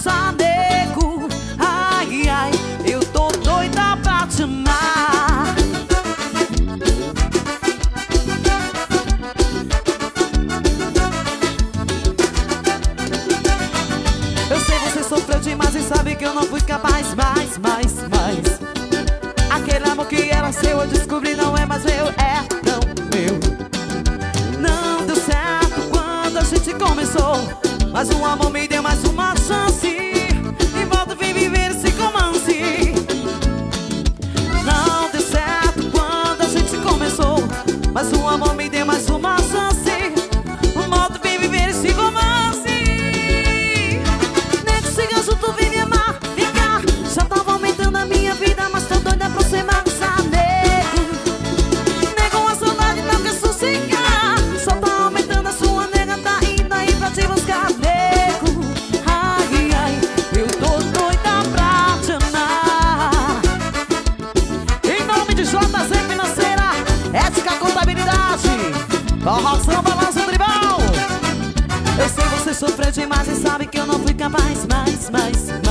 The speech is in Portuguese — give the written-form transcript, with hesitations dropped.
avançar, nego. Ai, ai, eu tô doida pra te amar. Eu sei, você sofreu demais e sabe que eu não fui capaz. Mais. Aquele amor que era seu eu descobri não é mais meu, é não meu. Não deu certo quando a gente começou, mas o amor me deu mais uma chance. E volta, vem viver esse romance. Não deu certo quando a gente começou, mas o amor me deu mais uma chance. Volta, vem viver esse romance. Nego, chega junto, vem me amar, vem cá. Já tava aumentando a minha vida, mas tô doida pra você marchar. Nego, a saudade não quer sossegar. Só tá aumentando a sua nega, tá indo aí pra te buscar. Nego, ai, ai, eu tô doida pra te amar. Em nome de JZ Financeira, Ética Contabilidade, Barração Balanço Tribal. Eu sei, você sofreu demais e sabe que eu não fui capaz. Mais